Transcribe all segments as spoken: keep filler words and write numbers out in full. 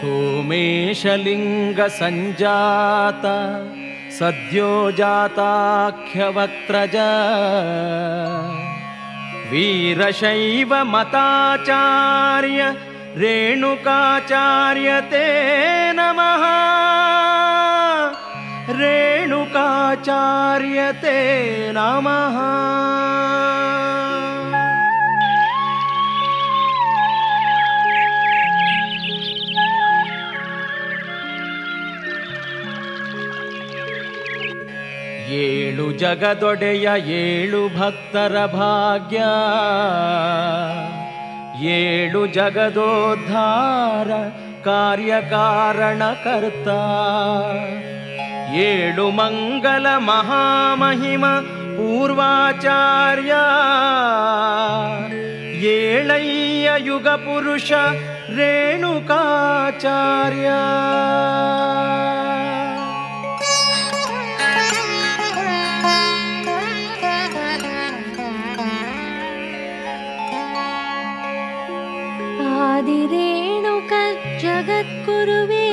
ಸೋಮೇಶಲಿಂಗ ಸಂಜಾತ ಸದ್ಯೋ ಜಾತಾಖ್ಯವಕ್ತ್ರಜ ವೀರಶೈವ ಮತಾಚಾರ್ಯ ರೇಣುಕಾಚಾರ್ಯ ತೇ ನಮಃ ರೇಣುಕಾಚಾರ್ಯ ತೇ ನಮಃ. ಏಳು ಜಗದೊಡೆಯ ಏಳು ಭಕ್ತರ ಭಾಗ್ಯ, ಏಳು ಜಗದೋದ್ಧಾರ ಕಾರ್ಯಕಾರಣಕರ್ತ, ಏಳು ಮಂಗಲ ಮಹಾಮಹಿಮ ಪೂರ್ವಾಚಾರ್ಯ, ಏಳಯ್ಯ ಯುಗ ಪುರುಷ ರೇಣುಕಾಚಾರ್ಯ. ಆದಿರೇಣುಕ ಜಗದ್ಗುರುವೇ,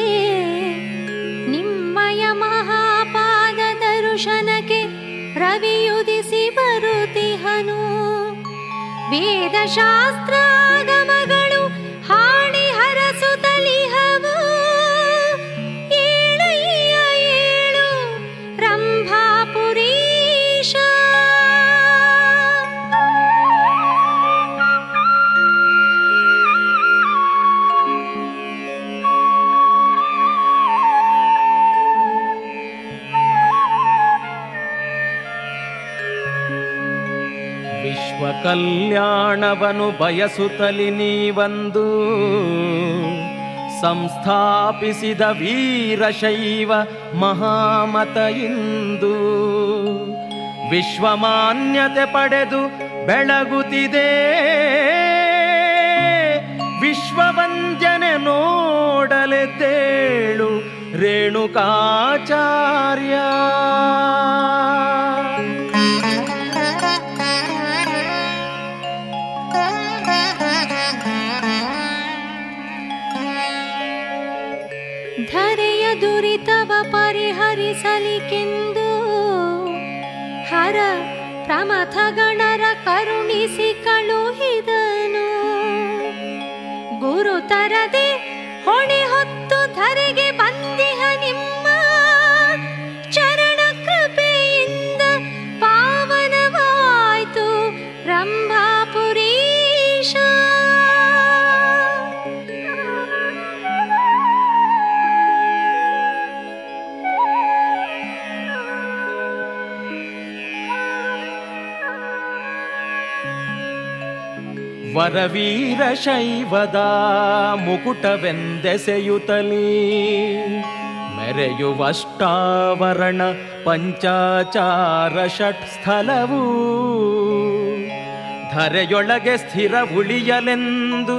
ನಿಮ್ಮಯ ಮಹಾಪಾದ ದರ್ಶನಕ್ಕೆ ರವಿಯುದಿಸಿ ಬರುತ್ತಿಹನು. ವೇದಶಾಸ್ತ್ರಾಗಮಗಳು ಹಾಡಿ ಹರಸುತ್ತಲಿಹವು. ಏಳಯ್ಯ ಏಳು ರಂಭಾಪುರೀಶ. ಕಲ್ಯಾಣವನು ಬಯಸುತ್ತಲಿ ನೀವಂದು ಸಂಸ್ಥಾಪಿಸಿದ ವೀರಶೈವ ಮಹಾಮತ ಇಂದು ವಿಶ್ವಮಾನ್ಯತೆ ಪಡೆದು ಬೆಳಗುತ್ತಿದೆ. ವಿಶ್ವವಂದ್ಯನೆ ನೋಡಲೆದ್ದೇಳು ರೇಣುಕಾಚಾರ್ಯ. ಧರೆಯ ದುರಿತವ ಪರಿಹರಿಸಲಿಕೆಂದು ಹರ ಪ್ರಮಥ ಗಣರ ಕರುಣಿಸಿ ಕಳುಹಿದನು. ಗುರುತರದೆ ಹೊಣೆ ಹೊತ್ತು ಧರೆಗೆ ಬಂದಿಹ ನಿಮ್ಮ ಚರಣ ಕೃಪೆಯಿಂದ ಪಾವನವಾಯ್ತು ರಂಭಾಪುರೀಶ. ವರವೀರ ಶೈವದ ಮುಕುಟವೆಂದೆಸೆಯುತ್ತಲೀ ಮೆರೆಯುವಷ್ಟಾವರಣ ಪಂಚಾಚಾರ ಷಟ್ ಸ್ಥಳವು ಧರೆಯೊಳಗೆ ಸ್ಥಿರ ಉಳಿಯಲೆಂದು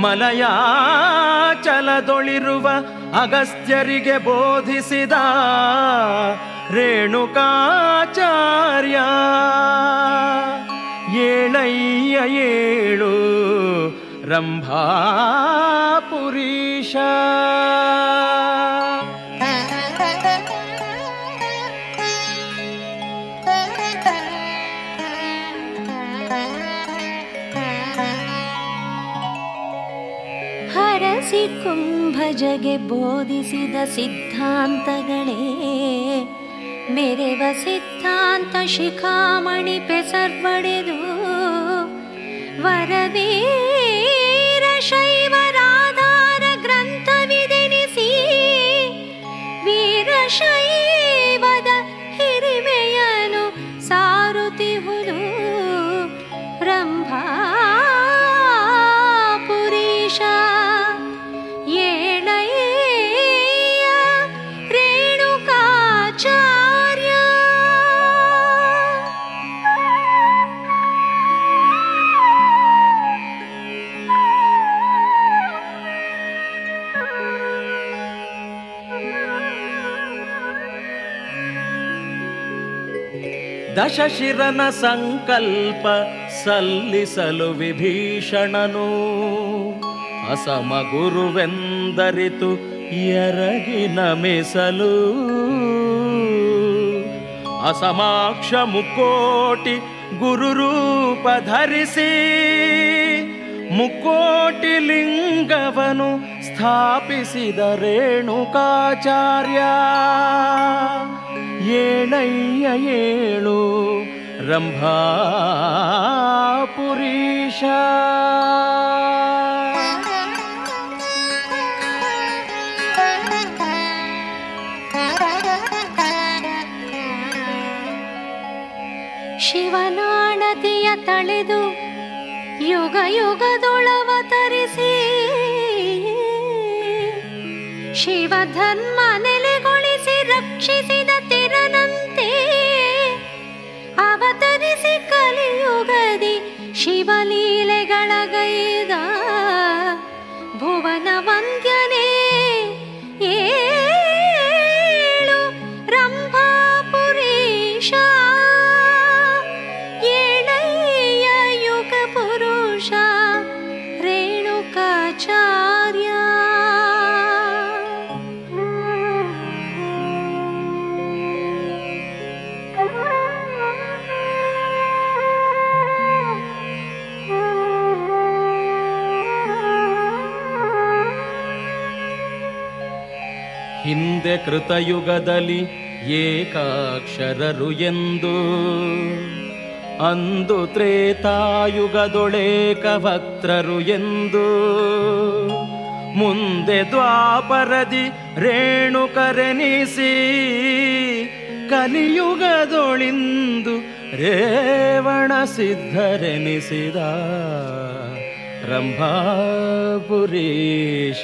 ಮಲಯಾಚಲದೊಳಿರುವ ಅಗಸ್ತ್ಯರಿಗೆ ಬೋಧಿಸಿದ ರೇಣುಕಾಚಾರ್ಯ. ಏಳಯ್ಯ ಏಳು ರಂಭಾಪುರೀಶ. ಹರಸಿ ಕುಂಭಜಗೆ ಬೋಧಿಸಿದ ಸಿದ್ಧಾಂತಗಳೇ ಮೆರೆವ ಸಿದ್ಧಾಂತ ಶಿಖಾಮಣಿ ಪೆಸರ್ವಡೆದು ವರವೀರ ಶೈವರಾಧಾರ ಗ್ರಂಥವಿದೆನಿಸಿ ವೀರಶೈವದ ಹಿರಿಮೆಯನು ಸಾರುತ್ತಿಹುದು ರಂಭಾಪುರೀಶ. ಏಳಯ್ಯ ರೇಣುಕಾಚಾರ್ಯ. ದಶಶಿರನ ಸಂಕಲ್ಪ ಸಲ್ಲಿಸಲು ವಿಭೀಷಣನು ಅಸಮ ಗುರುವೆಂದರಿತು ಎರಗಿ ನಮಿಸಲು ಅಸಮಾಕ್ಷ ಮುಕ್ಕೋಟಿ ಗುರುರೂಪ ಧರಿಸಿ ಮುಕ್ಕೋಟಿ ಲಿಂಗವನು ಸ್ಥಾಪಿಸಿದ ರೇಣುಕಾಚಾರ್ಯ. ಏಳಯ್ಯ ಏಳು ರಂಭಾಪುರೀಶ. ಶಿವನಾಣತಿಯ ತಳೆದು ಯುಗ ಯುಗದೊಳವತರಿಸಿ ಶಿವಧರ್ಮ ನೆಲೆಗೊಳಿಸಿ ರಕ್ಷಿಸಿದ ತಿರನಂತೆ ಅವತರಿಸಿ ಕಲಿಯುಗದಿ ಶಿವಲೀಲೆಗಳಗೈದ ಭುವನ ವಂದ್ಯನೇ ಏಳು ರಂಭಾಪುರೀಶ. ಏಳಯ್ಯ ಯುಗ ಪುರುಷ ರೇಣುಕಾಚಾರ್ಯ. ಹಿಂದೆ ಕೃತಯುಗದಲ್ಲಿ ಏಕಾಕ್ಷರರು ಎಂದು ಅಂದು ತ್ರೇತಾಯುಗದೊಳೇಕ ವಕ್ತ್ರರು ಎಂದು ಮುಂದೆ ದ್ವಾಪರದಿ ರೇಣುಕರೆನಿಸಿ ಕಲಿಯುಗದೊಳಿಂದು ರೇವಣ ಸಿದ್ಧರೆನಿಸಿದ ರಂಭಾಪುರೀಶ.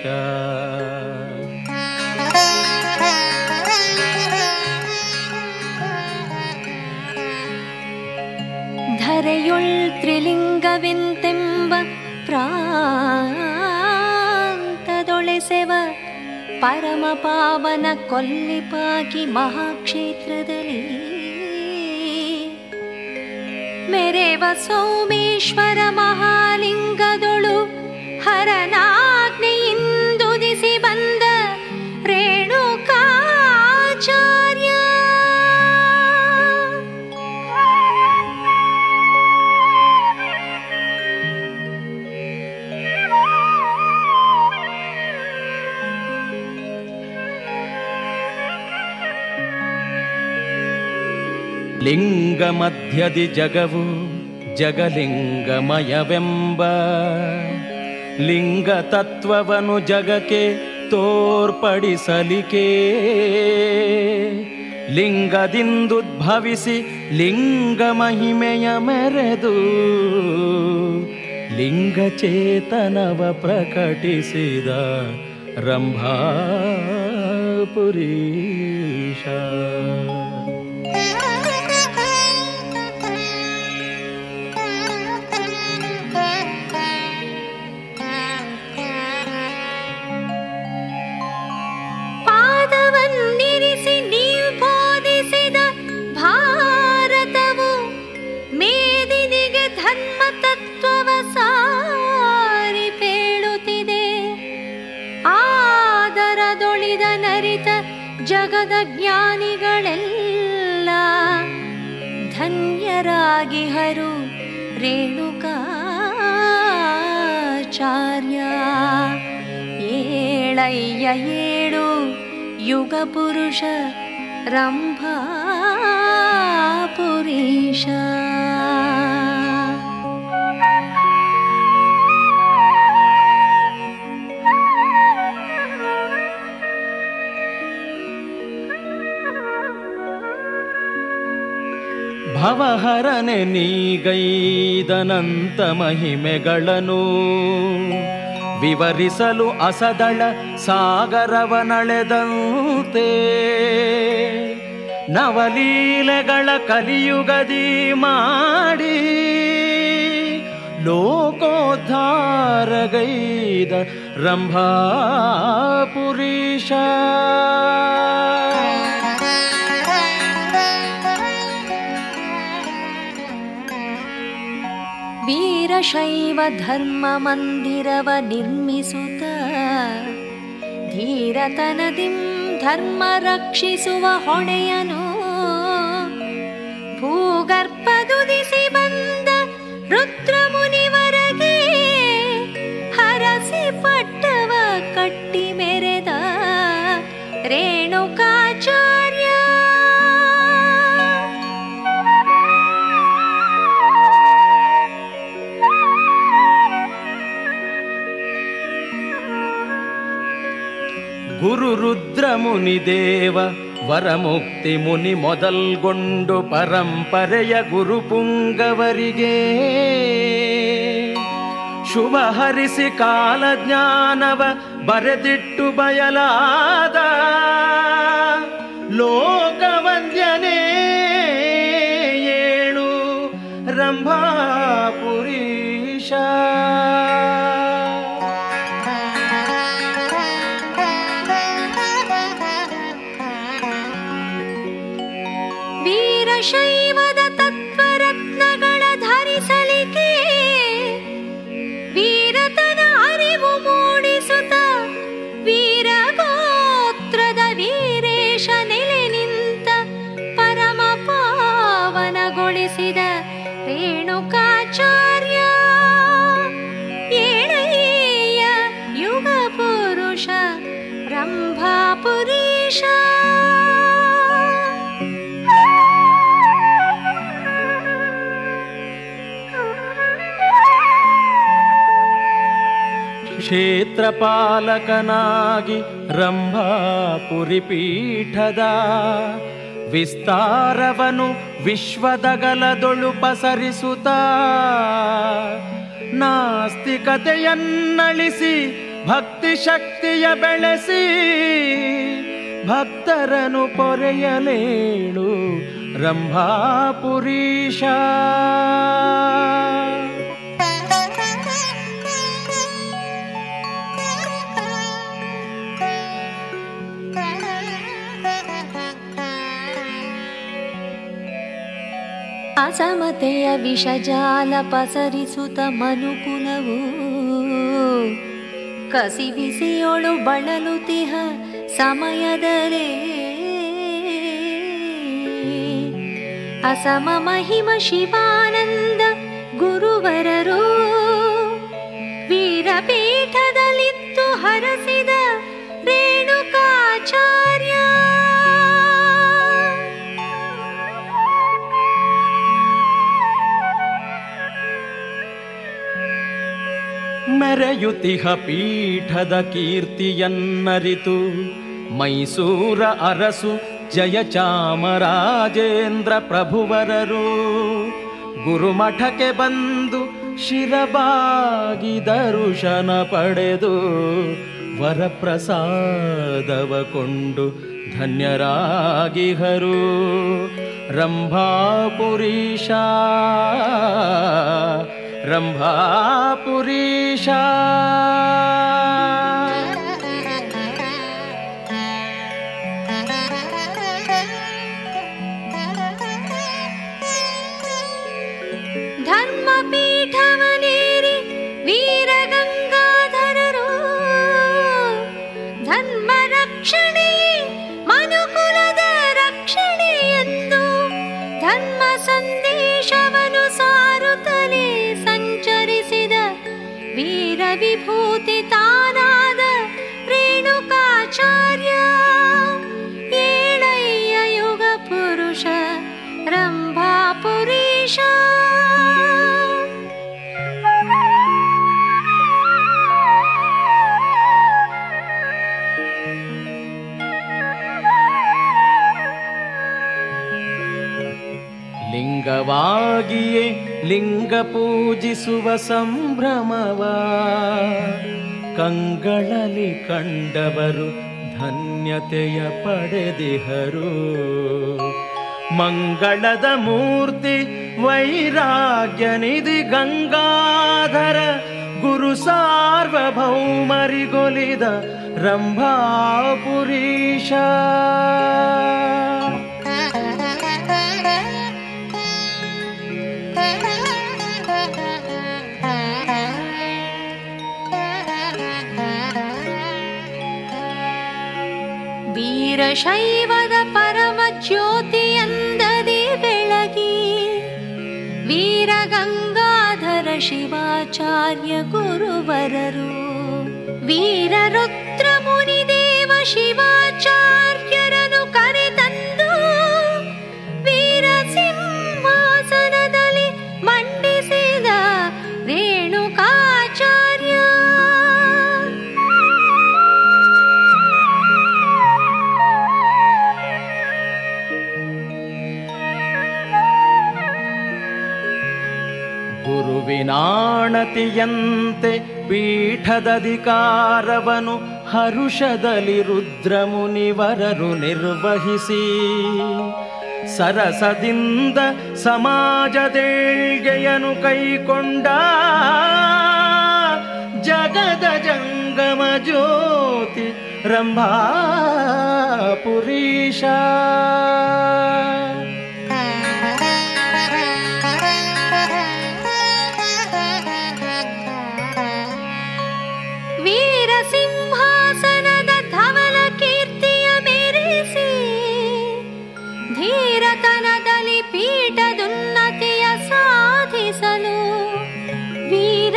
ಧರೆಯುಳ್ ತ್ರಿಲಿಂಗವೆಂತೆಂಬ ಪ್ರಾಂತದೊಳೆಸೆವ ಪರಮ ಪಾವನ ಕೊಲ್ಲಿಪಾಗಿ ಮಹಾಕ್ಷೇತ್ರದಲ್ಲಿ ಮೆರೆವ ಸೋಮೇಶ್ವರ ಮಹಾಲಿಂಗದೊಳು ಹರನಾಗ್ನೆಯಿಂದುದಿಸಿ ಬಂದ ರೇಣುಕಾಚಾರ್ಯ. ಲಿಂಗ ಮಧ್ಯದಿ ಜಗವು ಜಗಲಿಂಗಮಯವೆಂಬ ಲಿಂಗ ತತ್ವವನ್ನು ಜಗಕ್ಕೆ ತೋರ್ಪಡಿಸಲಿಕೆ ಲಿಂಗದಿಂದುದ್ಭವಿಸಿ ಲಿಂಗ ಮಹಿಮೆಯ ಮೆರೆದು ಲಿಂಗ ಚೇತನವ ಪ್ರಕಟಿಸಿದ ರಂಭಾಪುರೀಶ. ಪಾದವನ್ನಿರಿಸಿ ನೀವು ಬೋಧಿಸಿದ ಭಾರತವು ಮೇದಿನಿಗೆ ಧರ್ಮ ತತ್ವವ ಸಾರಿ ಪೇಳುತ್ತಿದೆ. ಆದರದೊಳಿದ ನರಿತ ಜಗದ ಜ್ಞಾನಿಗಳೆಲ್ಲ ಧನ್ಯರಾಗಿಹರು ರೇಣುಕಾಚಾರ್ಯ. ಏಳಯ್ಯ ಏಳು ಯುಗ ಪುರುಷ ರಂಭಾಪುರೀಶ. ಭವಹರನೆ ನೀಗೈದನಂತ ಮಹಿಮೆಗಳನ್ನು ವಿವರಿಸಲು ಅಸದಳ ಸಾಗರವನಳೆದಂತೆ ನವಲೀಲೆಗಳ ಕಲಿಯುಗದಿ ಮಾಡಿ ಲೋಕೋದ್ಧಾರಗೈದ ರಂಭಾಪುರೀಶ. ವೀರಶೈವ ಧರ್ಮ ಮಂದಿರವ ನಿರ್ಮಿಸುತ್ತ ಧೀರತನದಿಂ ಧರ್ಮ ರಕ್ಷಿಸುವ ಹೊಣೆಯನು ಭೂಗರ್ಭದುದಿಸಿ ಬಂದ ರುದ್ರಮುನಿವರೆಗೆ ಹರಸಿ ಪಟ್ಟವ ಕಟ್ಟಿ ಮೆರೆದ ರೇಣುಕಾಚಾರ್ಯ. ಗುರು ರುದ್ರಮುನಿ ದೇವ ವರಮುಕ್ತಿ ಮುನಿ ಮೊದಲ್ಗೊಂಡು ಪರಂಪರೆಯ ಗುರು ಪುಂಗವರಿಗೆ ಶುಭ ಹರಿಸಿ ಕಾಲಜ್ಞಾನವ ಬರೆದಿಟ್ಟು ಬಯಲಾದ ಲೋಕವಂದ್ಯನೇ ಏಳು ರಂಭಾಪುರೀಶ. ಶೈವದ ತತ್ವರತ್ನಗಳ ಧರಿಸಲಿಕೆ ವೀರತನ ಅರಿವು ಮೂಡಿಸುತ್ತ ವೀರಗೋತ್ರದ ವೀರೇಶ ನೆಲೆ ನಿಂತ ಪರಮ ಪಾವನಗೊಳಿಸಿದ ರೇಣುಕಾಚಾರ್ಯ ಏಳಯ್ಯ ಯುಗ ಪುರುಷ ರಂಭಾಪುರೀಶ. ಕ್ಷೇತ್ರಪಾಲಕನಾಗಿ ರಂಭಾಪುರಿ ಪೀಠದ ವಿಸ್ತಾರವನು ವಿಶ್ವದಗಲದೊಳು ಪಸರಿಸುತ್ತ ನಾಸ್ತಿಕತೆಯನ್ನಳಿಸಿ ಭಕ್ತಿ ಶಕ್ತಿಯ ಬೆಳೆಸಿ ಭಕ್ತರನು ಪೊರೆಯಲೇಳು ರಂಭಾಪುರೀಶ. ಅಸಮತೆಯ ವಿಷಜಾಲ ಪಸರಿಸುತ್ತ ಮನುಕುಲವು ಕಸಿವಿಸಿಯೊಳು ಬಳಲುತಿಹ ಸಮಯದಲೇ ಅಸಮ ಮಹಿಮ ಶಿವಾನಂದ ಗುರುವರರು ವೀರಪೀಠದಲ್ಲಿತ್ತು ಹರಸಿದ ರೇಣುಕಾಚಾರ್ಯ. ಮೆರೆಯುತಿಹ ಪೀಠದ ಕೀರ್ತಿಯನ್ನರಿತು ಮೈಸೂರ ಅರಸು ಜಯಚಾಮರಾಜೇಂದ್ರ ಪ್ರಭುವರರು ಗುರುಮಠಕ್ಕೆ ಬಂದು ಶಿರಬಾಗಿ ದರ್ಶನ ಪಡೆದು ವರಪ್ರಸಾದವ ಕೊಂಡು ಧನ್ಯರಾಗಿಹರು ರಂಭಾಪುರೀಶ ರಂಭಾಪುರೀಶ. ಧರ್ಮಪೀಠವನೇರಿ ವೀರಗಂಗಾಧರರು ಧರ್ಮ ರಕ್ಷಣೆ ಮನುಕುಲದ ರಕ್ಷಣೆ ಎಂದು ಧರ್ಮ ಸಂದೇಶವನ್ನು ಸಾರುತ್ತಲೇ ಸಂಚರಿಸಿದ ವೀರ ವಿಭೂತಿ ತಾನಾದ ರೇಣುಕಾಚಾರ್ಯ ಏಳಯ್ಯ ಯುಗ ಪುರುಷ ರಂಭಾಪುರೀಶ. ಲಿಂಗವಾಗಿಯೇ ಲಿಂಗ ಪೂಜಿಸುವ ಸಂಭ್ರಮವ ಕಂಗಳಲ್ಲಿ ಕಂಡವರು ಧನ್ಯತೆಯ ಪಡೆದಿಹರು. ಮಂಗಳದ ಮೂರ್ತಿ ವೈರಾಗ್ಯ ನಿಧಿ ಗಂಗಾಧರ ಗುರು ಸಾರ್ವಭೌಮರಿಗೊಲಿದ ರಂಭಾಪುರೀಶ. ವೀರಶೈವದ ಪರಮ ಜ್ಯೋತಿಯಂದದಿ ಬೆಳಗಿ ವೀರಗಂಗಾಧರ ಶಿವಾಚಾರ್ಯ ಗುರುವರರು ವೀರರುದ್ರ ಮುನಿದೇವ ಶಿವಾಚಾರ್ಯರನ್ನು ಕರೆತಂದು ವೀರ ಸಿಂಹಾಸನದಲ್ಲಿ ಮಂಡಿಸಿದ ರೇಣುಕಾಚಾರ್ಯ. ಗುರುವಿನಾಣತಿಯಂತೆ ಪೀಠದಧಿಕಾರವನು ಹರುಷದಲ್ಲಿ ರುದ್ರಮುನಿವರರು ನಿರ್ವಹಿಸಿ ಸರಸದಿಂದ ಸಮಾಜದೇಳ್ಗೆಯನು ಕೈಕೊಂಡ ಜಗದ ಜಂಗಮ ಜ್ಯೋತಿ ರಂಭಾಪುರೀಶ. ಸಿಂಹಾಸನದ ಧವಲ ಕೀರ್ತಿಯ ಮೆರೆಸಿ ಧೀರತನದಲ್ಲಿ ಪೀಠದುನ್ನತಿಯ ಸಾಧಿಸಲು ವೀರ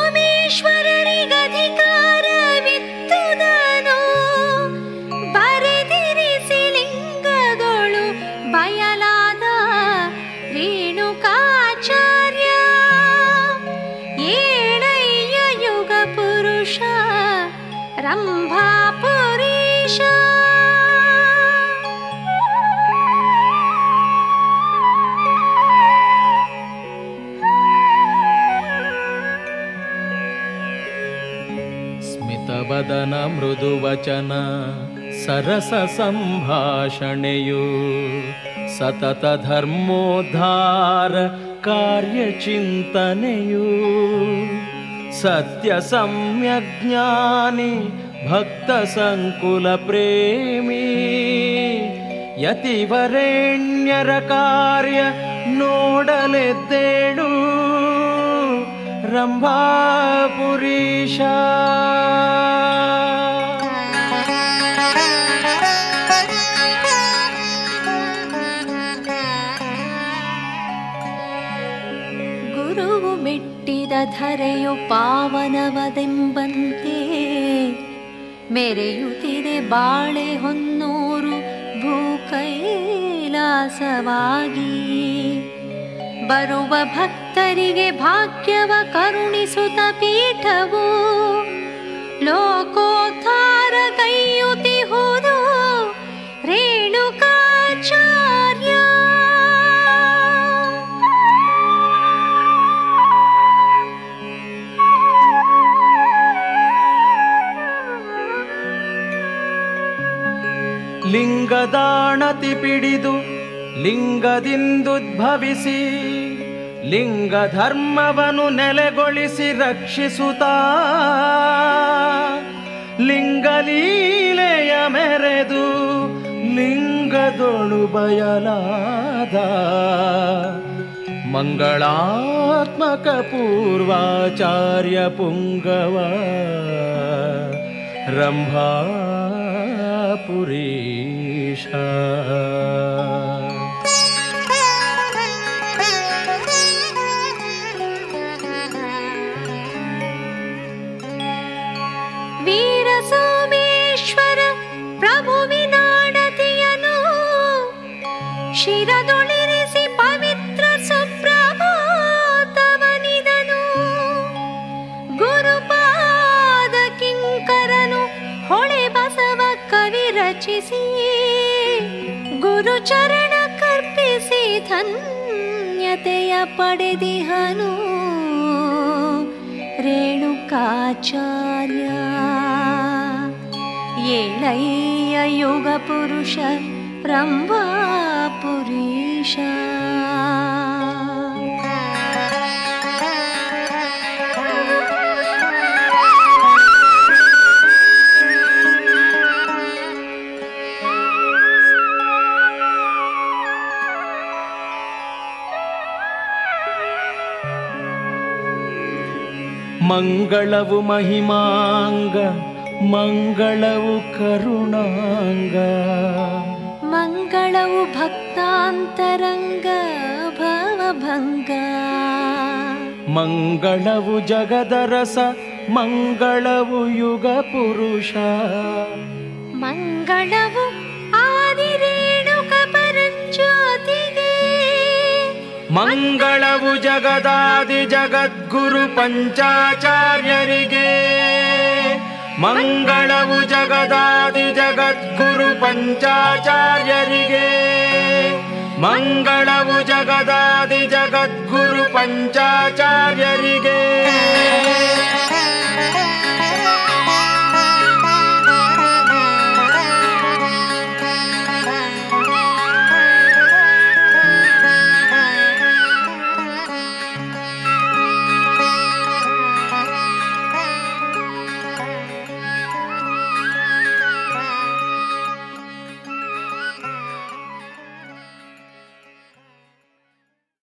ಸೋಮೇಶ್ವರರಿಗಧಿಕಾರವಿತ್ತುದನು ಬರೆದಿರಿಸಿ ಲಿಂಗದೊಳು ಬಯಲಾದ ರೇಣುಕಾಚಾರ್ಯ. ಏಳಯ್ಯ ಯುಗ ಪುರುಷ ರಂಭಾಪುರೀಶ. ಸ್ಮಿತವದನ ಮೃದುವಚನ ಸರಸ ಸಂಭಾಷಣೆಯು ಸತತ ಧರ್ಮೋದ್ಧಾರ ಕಾರ್ಯಚಿಂತನೆಯು ಸತ್ಯ ಸಮ್ಯಜ್ಞಾನಿ ಭಕ್ತ ಸಂಕುಲ ಪ್ರೇಮಿ ಯತಿವರೇಣ್ಯರ ಕಾರ್ಯ ನೋಡಲೆದ್ದೇಳು ರಂಭಾಪುರೀಶ. ಗುರುವು ಮೆಟ್ಟಿದ ಧರೆಯು ಪಾವನವದೆಂಬಂತೆ ಮೆರೆಯುತ್ತಿದೆ ಬಾಳೆ ಹೊನ್ನೂರು ಭೂಕೈಲಾಸವಾಗಿ. ಬರುವ ಭಕ್ತರಿಗೆ ಭಾಗ್ಯವ ಕರುಣಿಸುತ್ತ ಪೀಠವು ಲೋಕೋದ್ಧಾರ ಕೈಯುತಿಹುದು ರೇಣುಕಾಚಾರ್ಯ. ಲಿಂಗದಾಣತಿ ಪಿಡಿದು ಲಿಂಗದಿಂದುದ್ಭವಿಸಿ ಲಿಂಗ ಧರ್ಮವನ್ನು ನೆಲೆಗೊಳಿಸಿ ರಕ್ಷಿಸುತ್ತಾ ಲಿಂಗಲೀಲೆಯ ಮೆರೆದು ಲಿಂಗದೊಳು ಬಯಲಾದ ಮಂಗಳಾತ್ಮಕ ಪೂರ್ವಾಚಾರ್ಯ ಪುಂಗವ ರಂಭಾಪುರೀಶ. ವೀರ ಸೋಮೇಶ್ವರ ಪ್ರಭುವಿನಾಣತಿಯನು ಶಿರದೊಳಿರಿಸಿ ಪವಿತ್ರ ಸುಪ್ರಭಾತವನಿದನು. ಗುರುಪಾದ ಕಿಂಕರನು ಹೊಳೆ ಬಸವ ಕವಿ ರಚಿಸಿ ಗುರುಚರಣ ಕರ್ಪಿಸಿ ಧನ್ಯತೆಯ ಪಡೆದಿಹನು ರೇಣುಕಾಚಾರ್ಯ. ಏಳಯ್ಯ ಯುಗ ಪುರುಷ ರಂಭಾಪುರೀಶ. ಮಂಗಳವು ಮಹಿಮಾಂಗ ಮಂಗಳವು ಕರುಣಾಂಗ, ಮಂಗಳವು ಭಕ್ತಾಂತರಂಗ ಭವಭಂಗ. ಮಂಗಳವು ಜಗದರಸ, ಮಂಗಳವು ಯುಗ ಪುರುಷ. ಮಂಗಳವು ಆದಿರೇಣುಕ ಪರಂಜ್ಯೋತಿಗೆ, ಮಂಗಳವು ಜಗದಾದಿ ಜಗದ್ಗುರು ಪಂಚಾಚಾರ್ಯರಿಗೆ. ಮಂಗಳವು ಜಗದಾದಿ ಜಗದ್ಗುರು ಪಂಚಾಚಾರ್ಯರಿಗೆ. ಮಂಗಳವು ಜಗದಾದಿ ಜಗದ್ಗುರು ಪಂಚಾಚಾರ್ಯರಿಗೆ.